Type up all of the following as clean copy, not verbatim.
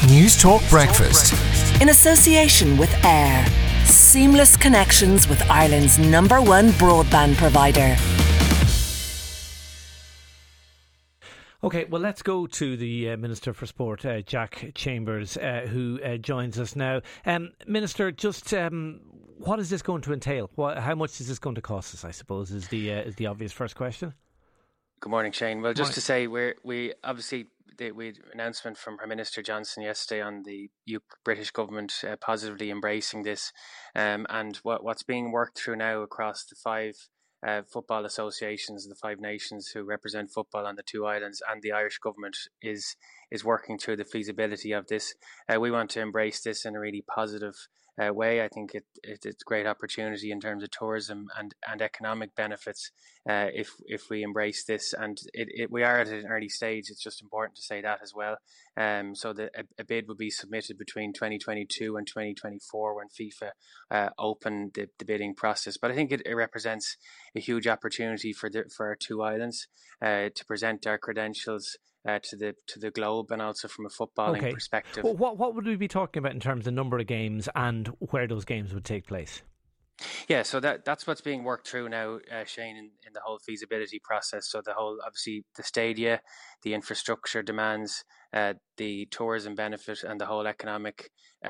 News Talk Breakfast. In association with AIR. Seamless connections with Ireland's #1 broadband provider. OK, well, let's go to the Minister for Sport, Jack Chambers, who joins us now. Minister, just what is this going to entail? How much is this going to cost us, I suppose, is the obvious first question. Good morning, Shane. Well, just to say, we obviously we had an announcement from Prime Minister Johnson yesterday on the British government positively embracing this, and what's being worked through now across the five football associations, the five nations who represent football on the two islands, and the Irish government is working through the feasibility of this. We want to embrace this in a really positive way. I think it's a great opportunity in terms of tourism and economic benefits if we embrace this. And we are at an early stage. It's just important to say that as well. So a bid will be submitted between 2022 and 2024 when FIFA open the bidding process. But I think it represents a huge opportunity for our two islands to present our credentials to the globe, and also from a footballing perspective. Well, what would we be talking about in terms of number of games and where those games would take place? Yeah, so that's what's being worked through now, Shane, in the whole feasibility process. So obviously the stadia, the infrastructure demands, the tourism benefit, and the whole economic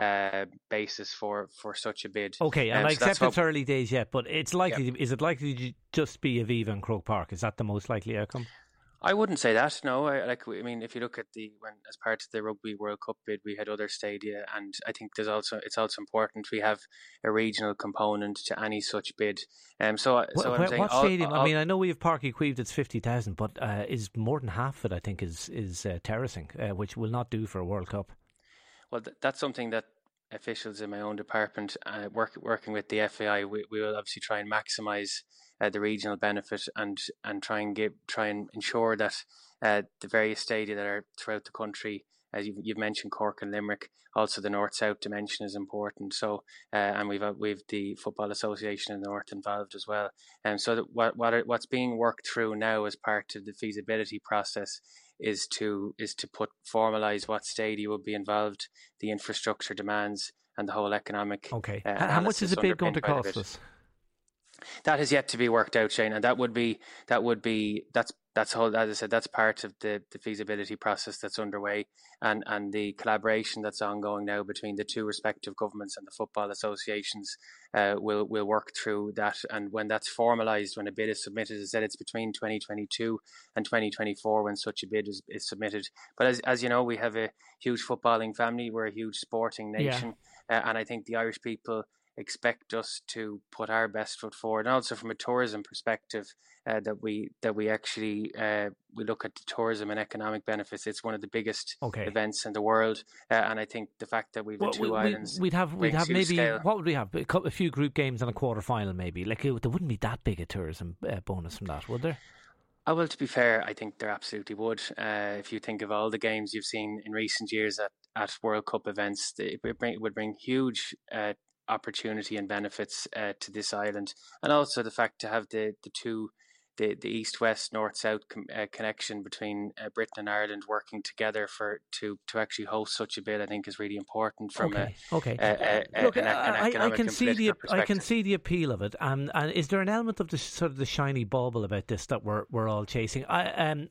basis for such a bid. Okay, and I accept it's early days yet, but it's likely. Is it likely to just be Aviva and Croke Park? Is that the most likely outcome? I wouldn't say that. No, if you look at as part of the Rugby World Cup bid, we had other stadia, and I think it's also important we have a regional component to any such bid. I'm saying, what stadium? I know we have Park Equive that's 50,000, but is more than half of it, I think, is terracing, which will not do for a World Cup. Well, that's something that officials in my own department, working with the FAI, we will obviously try and maximise the regional benefit and try and ensure that the various stadia that are throughout the country, as you've mentioned, Cork and Limerick, also the north-south dimension is important. So and we've the Football Association in the North involved as well. And so that what's being worked through now as part of the feasibility process is to formalise what stadia will be involved, the infrastructure demands, and the whole economic. Okay. How much is the bid going to cost us? That is yet to be worked out, Shane, and that's whole. As I said, that's part of the feasibility process that's underway, and the collaboration that's ongoing now between the two respective governments and the football associations will work through that. And when that's formalised, when a bid is submitted, as I said, it's between 2022 and 2024 when such a bid is submitted. But as you know, we have a huge footballing family. We're a huge sporting nation, and I think the Irish people expect us to put our best foot forward, and also from a tourism perspective, that we actually we look at the tourism and economic benefits. It's one of the biggest events in the world, and I think the fact that we've two islands, we'd have maybe scale. What would we have? A few group games and a quarter final, maybe. There wouldn't be that big a tourism bonus from that, would there? Well, to be fair, I think there absolutely would. If you think of all the games you've seen in recent years at World Cup events, it would bring huge opportunity and benefits to this island, and also the fact to have the east-west, north-south connection between Britain and Ireland working together to actually host such a bid, I think is really important from an economic I can see the perspective. I can see the appeal of it, and is there an element of the sort of the shiny bauble about this that we're all chasing? I'm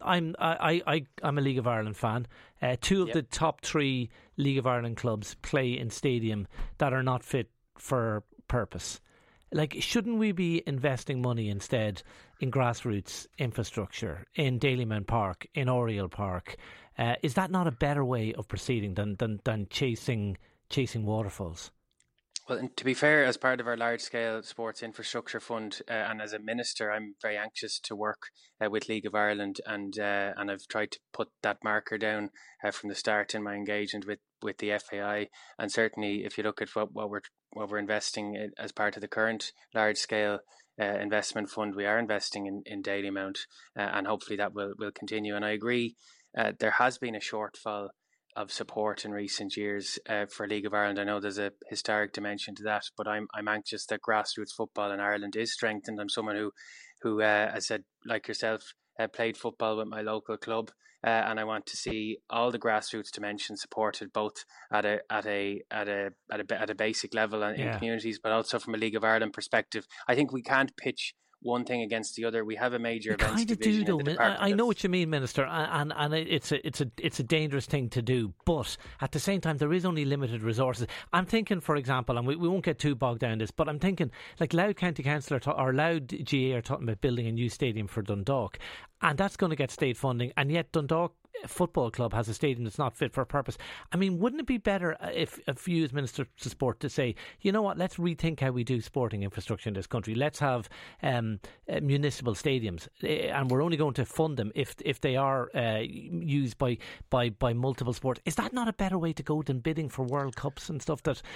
a League of Ireland fan. Two of the top three League of Ireland clubs play in stadium that are not fit for purpose. Shouldn't we be investing money instead in grassroots infrastructure, in Dalymount Park, in Oriel Park? Is that not a better way of proceeding than chasing waterfalls? Well, and to be fair, as part of our large-scale sports infrastructure fund, and as a minister, I'm very anxious to work with League of Ireland, and I've tried to put that marker down from the start in my engagement with the FAI. And certainly, if you look at what we're investing in as part of the current large-scale investment fund, we are investing in Dalymount, and hopefully that will continue. And I agree, there has been a shortfall of support in recent years for League of Ireland. I know there's a historic dimension to that, but I'm anxious that grassroots football in Ireland is strengthened. I'm someone who as I said, like yourself, played football with my local club, and I want to see all the grassroots dimensions supported, both at a basic level in communities, but also from a League of Ireland perspective. I think we can't pitch one thing against the other. We have a major events division in the department. I know what you mean, Minister, and it's a dangerous thing to do, but at the same time there is only limited resources. I'm thinking, for example, and we won't get too bogged down in this, but I'm thinking like Louth County Council or Louth GA are talking about building a new stadium for Dundalk, and that's going to get state funding, and yet Dundalk Football Club has a stadium that's not fit for purpose. I mean, wouldn't it be better if you as Minister for Sport to say, you know what, let's rethink how we do sporting infrastructure in this country. Let's have municipal stadiums, and we're only going to fund them if they are used by multiple sports. Is that not a better way to go than bidding for World Cups and stuff? That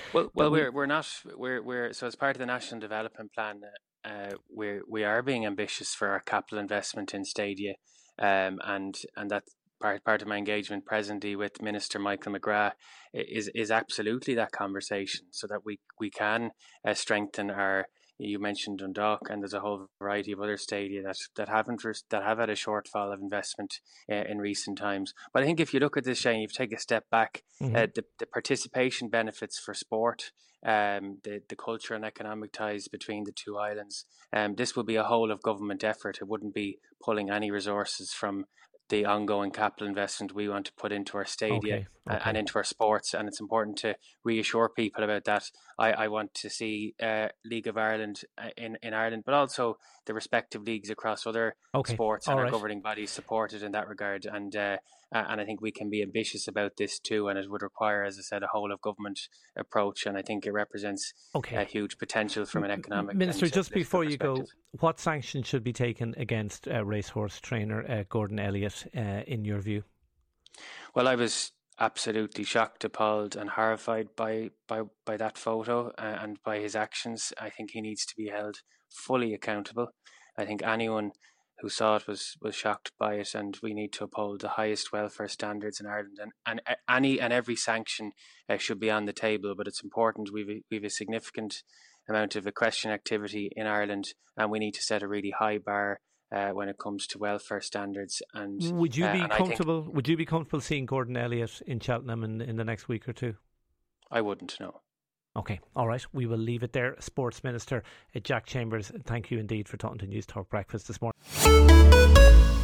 we're so as part of the National Development Plan, we are being ambitious for our capital investment in stadia, and that's part of my engagement presently with Minister Michael McGrath is absolutely that conversation, so that we can strengthen our. You mentioned Dundalk, and there's a whole variety of other stadia that have had a shortfall of investment in recent times. But I think if you look at this, Shane, you take a step back. The participation benefits for sport, the culture and economic ties between the two islands. This will be a whole of government effort. It wouldn't be pulling any resources from the ongoing capital investment we want to put into our stadia and into our sports, and it's important to reassure people about that. I want to see League of Ireland in Ireland, but also the respective leagues across other sports and our governing bodies supported in that regard. And I think we can be ambitious about this too, and it would require, as I said, a whole of government approach, and I think it represents a huge potential from an economic. Minister, just before you go, what sanctions should be taken against racehorse trainer Gordon Elliott in your view? Well, I was absolutely shocked, appalled and horrified by that photo and by his actions. I think he needs to be held fully accountable. I think anyone who saw it was shocked by it, and we need to uphold the highest welfare standards in Ireland, and any and every sanction should be on the table. But it's important. We've a significant amount of equestrian activity in Ireland, and we need to set a really high bar when it comes to welfare standards. And would you be comfortable? Would you be comfortable seeing Gordon Elliott in Cheltenham in the next week or two? I wouldn't, no. Okay, all right. We will leave it there. Sports Minister Jack Chambers, thank you indeed for talking to News Talk Breakfast this morning.